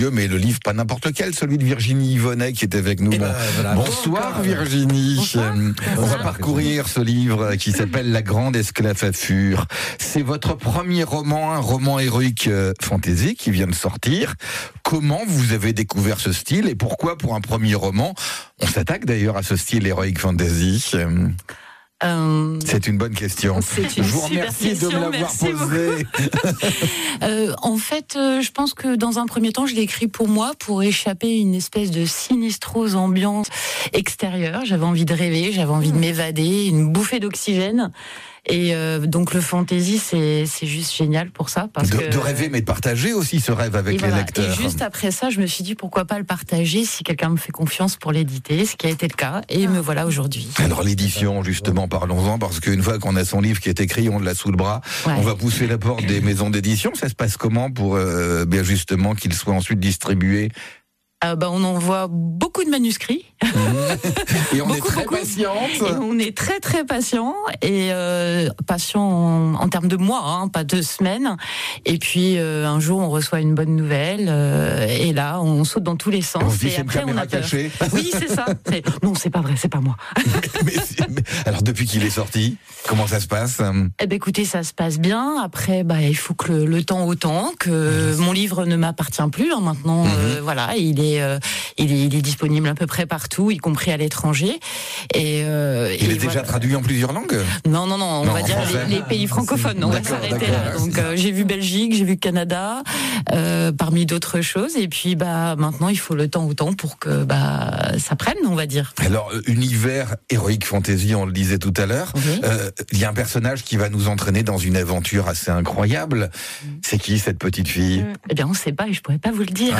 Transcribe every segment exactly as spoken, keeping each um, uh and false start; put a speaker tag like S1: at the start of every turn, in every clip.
S1: lieu, mais le livre pas n'importe lequel, celui de Virginie Yvonnet qui est avec nous.
S2: Ben, voilà.
S1: Bonsoir Virginie.
S3: Bonsoir.
S1: On va parcourir ce livre qui s'appelle La Grande Esclavafure. C'est votre premier roman, un roman héroïque euh, fantasy qui vient de sortir. Comment vous avez découvert ce style et pourquoi pour un premier roman, on s'attaque d'ailleurs à ce style héroïque fantasy?
S3: Euh,
S1: C'est une bonne question.
S3: C'est une
S1: Je vous
S3: super
S1: remercie
S3: question,
S1: de me l'avoir
S3: merci
S1: posée.
S3: euh, en fait, euh, je pense que dans un premier temps, je l'ai écrit pour moi, pour échapper à une espèce de sinistrose ambiance extérieure. J'avais envie de rêver, j'avais envie de m'évader, une bouffée d'oxygène. Et euh, donc le fantasy, c'est c'est juste génial pour ça, parce
S1: de,
S3: que
S1: de rêver, mais de partager aussi ce rêve avec
S3: et
S1: les
S3: voilà.
S1: lecteurs.
S3: Et juste après ça, je me suis dit pourquoi pas le partager si quelqu'un me fait confiance pour l'éditer, ce qui a été le cas, et me voilà aujourd'hui.
S1: Alors l'édition, justement, parlons-en, parce qu'une fois qu'on a son livre qui est écrit, on l'a sous le bras,
S3: Ouais.
S1: on va pousser la porte des maisons d'édition. Ça se passe comment pour euh, bien justement qu'il soit ensuite distribué?
S3: Euh, bah, on envoie beaucoup de manuscrits.
S1: Et on
S3: Beaucoup,
S1: est très
S3: beaucoup.
S1: patiente.
S3: Et on est très très patient et euh, patient en, en termes de mois, hein, pas de semaines. Et puis euh, un jour on reçoit une bonne nouvelle euh, et là on saute dans tous les sens.
S1: On se dit,
S3: et
S1: c'est une
S3: après on
S1: caméra
S3: a peur.
S1: cachée.
S3: Oui, c'est ça. C'est... Non, c'est pas vrai, c'est pas moi.
S1: mais, c'est- mais- alors depuis qu'il est sorti, comment ça se passe?
S3: Eh ben écoutez, ça se passe bien. Après, bah il faut que le, le temps au temps, que mon livre ne m'appartient plus. Hein, maintenant, euh, voilà, il est, euh, il est, il est disponible à peu près partout, y compris à l'étranger. Et euh,
S1: Il
S3: et
S1: est déjà
S3: voilà.
S1: traduit en plusieurs langues?
S3: Non, non, non, on
S1: Non,
S3: va
S1: en
S3: dire
S1: français.
S3: les, les pays francophones. On va
S1: D'accord,
S3: s'arrêter
S1: d'accord.
S3: là. Donc euh, j'ai vu Belgique, j'ai vu Canada, euh, parmi d'autres choses. Et puis bah maintenant il faut le temps au temps pour que bah ça prenne, on va dire.
S1: Alors, euh, univers héroïque fantasy, on le disait tout à l'heure.
S3: Oui.
S1: Euh, Il y a un personnage qui va nous entraîner dans une aventure assez incroyable. C'est qui cette petite fille?
S3: Eh bien on sait pas et je pourrais pas vous le dire.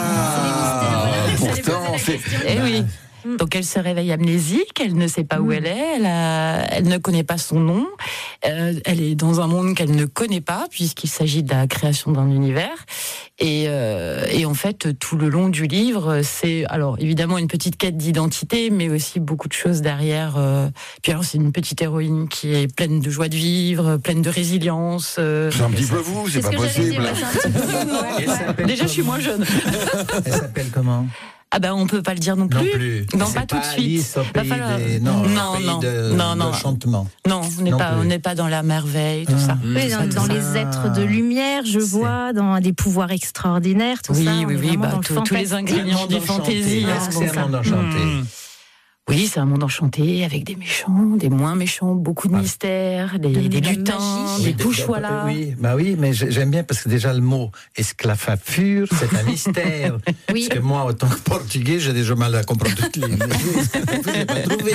S1: Ah,
S4: C'est les mystères, voilà.
S1: pourtant, c'est
S3: Eh oui. Donc elle se réveille amnésique, elle ne sait pas où elle est, elle, a- elle ne connaît pas son nom, euh, elle est dans un monde qu'elle ne connaît pas puisqu'il s'agit de la création d'un univers. Et, euh, et en fait, tout le long du livre, c'est alors évidemment une petite quête d'identité, mais aussi beaucoup de choses derrière. euh. Puis alors c'est une petite héroïne qui est pleine de joie de vivre, pleine de résilience. euh.
S1: c'est un petit peu vous, c'est
S4: C'est ce
S1: pas
S4: que j'allais
S1: possible.
S4: dire, ouais, c'est un petit peu vous, ouais.
S2: Elle s'appelle
S3: Déjà, je suis
S2: comment
S3: moins jeune.
S2: Elle s'appelle comment?
S3: Ah ben on peut pas le dire non plus.
S2: Non plus.
S3: Non,
S2: C'est
S3: pas tout de suite.
S2: Alice au
S3: Va
S2: pays
S3: falloir-
S2: des... Non,
S3: Non,
S2: au pays
S3: non,
S2: de,
S3: non, non.
S2: de chantement.
S3: Non, on n'est
S2: Non
S3: pas,
S2: plus.
S3: on n'est pas dans la merveille, tout
S2: Ah.
S3: ça.
S4: Oui, dans, dans les êtres de lumière, je
S2: C'est-
S4: vois, dans des pouvoirs extraordinaires, tout
S3: Oui,
S4: ça.
S3: oui,
S4: on est
S3: oui,
S4: vraiment
S3: bah,
S4: dans le
S3: tout- tous les
S4: fantastique.
S3: ingrédients du fantasy.
S4: Ah,
S3: hein,
S2: Est-ce que
S3: bon,
S2: c'est un
S3: ça.
S2: monde enchanté?
S3: Hmm. Oui, c'est un monde enchanté avec des méchants, des moins méchants, beaucoup de
S2: Ah.
S3: mystères, des,
S4: De
S3: des
S4: la
S3: lutins,
S4: magie.
S3: des
S2: Oui,
S3: touches,
S2: de-
S3: voilà.
S2: Oui, bah oui, mais j'ai- j'aime bien parce que déjà le mot esclavafure, c'est un mystère.
S4: Oui.
S2: Parce que moi, en tant que portugais, j'ai déjà mal à comprendre toutes les mots. Je n'ai pas trouvé.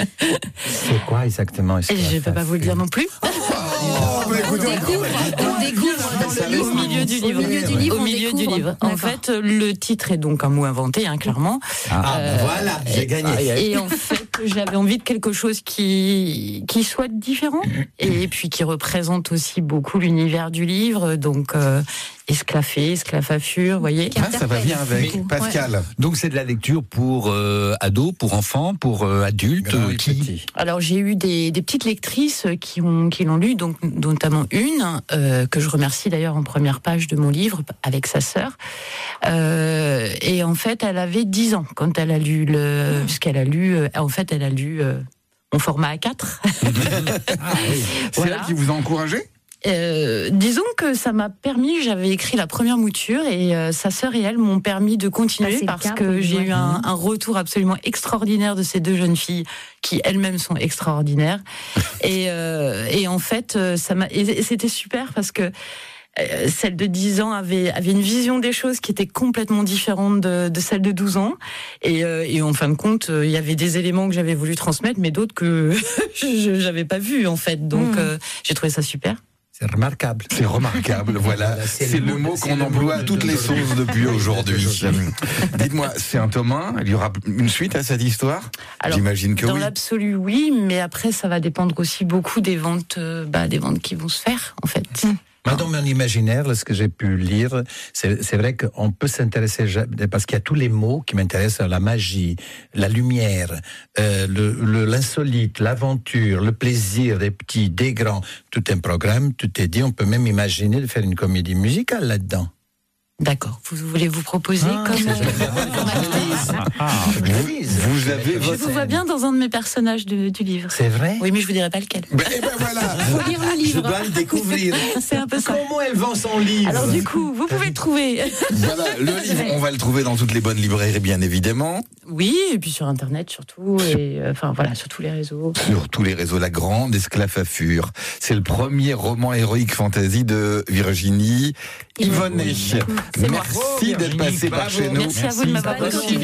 S2: C'est quoi exactement
S3: Et je peux pas vous le dire non plus.
S1: Oh, bah,
S4: On
S1: écoutez,
S4: découvre, on découvre dans le livre.
S3: Au milieu du livre.
S4: Au milieu du livre,
S3: Au
S4: on
S3: milieu du
S4: découvre.
S3: livre. En
S4: D'accord.
S3: fait, le titre est donc un mot inventé, hein, clairement.
S2: Ah,
S3: Euh,
S2: ben voilà, j'ai gagné.
S3: Et en fait, j'avais envie de quelque chose qui qui soit différent et puis qui représente aussi beaucoup l'univers du livre. Donc euh, esclaffé, esclavafure, vous voyez.
S1: Ah, ça va bien avec.
S4: Ouais.
S1: Pascal.
S5: Donc c'est de la lecture pour euh, ados, pour enfants, pour euh, adultes,
S2: Grand
S5: euh,
S2: et
S5: qui
S2: petit.
S3: Alors j'ai eu des, des petites lectrices qui ont qui l'ont lu, donc notamment une euh, que je remercie d'ailleurs en première page de mon livre avec sa sœur. Euh, et en fait, elle avait dix ans quand elle a lu le, puisqu'elle a lu, euh, en fait, elle a lu euh, mon format A quatre.
S2: Ah oui.
S1: C'est
S3: Voilà.
S1: elle qui vous a encouragé?
S3: Euh, disons que ça m'a permis, j'avais écrit la première mouture et euh, sa sœur et elle m'ont permis de
S4: Ah,
S3: continuer
S4: c'est le
S3: parce
S4: cas,
S3: que
S4: oui,
S3: j'ai
S4: ouais.
S3: eu un, un retour absolument extraordinaire de ces deux jeunes filles qui elles-mêmes sont extraordinaires et, euh, et en fait euh, ça m'a et c'était super parce que euh, celle de dix ans avait, avait une vision des choses qui était complètement différente de, de celle de douze ans. Et, euh, et en fin de compte, euh, il y avait des éléments que j'avais voulu transmettre, mais d'autres que je n'avais pas vus, en fait. Donc,
S4: Mmh.
S3: euh, j'ai trouvé ça super.
S2: C'est remarquable.
S1: C'est remarquable, voilà.
S2: Voilà, c'est
S1: C'est
S2: le
S1: le
S2: mot-
S1: mot
S2: c'est
S1: qu'on
S2: le
S1: emploie
S2: mot
S1: à
S2: de-
S1: toutes les
S2: d'aujourd'hui.
S1: sauces depuis aujourd'hui.
S2: D'aujourd'hui.
S1: Dites-moi, c'est un tome un? Il y aura une suite à cette histoire?
S3: Alors,
S1: J'imagine que
S3: Dans
S1: oui.
S3: l'absolu, oui, mais après, ça va dépendre aussi beaucoup des ventes, euh, bah, des ventes qui vont se faire, en fait.
S2: Moi, dans mon imaginaire, là, ce que j'ai pu lire, c'est c'est vrai qu'on peut s'intéresser, parce qu'il y a tous les mots qui m'intéressent, la magie, la lumière, euh, le, le- l'insolite, l'aventure, le plaisir des petits, des grands. Tout un programme, tout est dit. On peut même imaginer de faire une comédie musicale là-dedans.
S3: D'accord. Vous voulez vous proposer
S2: Ah,
S3: comme,
S2: c'est
S3: euh,
S2: génial.
S3: comme actrice?
S2: Vous,
S1: Vous avez
S3: Je
S1: votre...
S3: vous vois bien dans un de mes personnages de- du livre.
S2: C'est vrai?
S3: Oui, mais je vous dirai pas lequel.
S1: Ben, eh ben voilà.
S4: Faut lire le
S2: Je
S4: livre.
S2: dois le découvrir.
S3: C'est un peu ça.
S2: Comment elle vend son livre?
S3: Alors du coup, vous pouvez le trouver.
S1: Voilà, le livre, on va le trouver dans toutes les bonnes librairies, bien évidemment.
S3: Oui, et puis sur Internet surtout, et euh, enfin voilà, sur tous les réseaux.
S1: Sur tous les réseaux, La Grande Esclafafure. C'est le premier roman héroïque fantasy de Virginie Yvonnet.
S3: C'est moi.
S1: Merci d'être
S5: Virginie,
S1: passé par
S5: bravo.
S1: chez nous.
S3: Merci à vous de m'avoir
S5: Merci.
S3: reçu.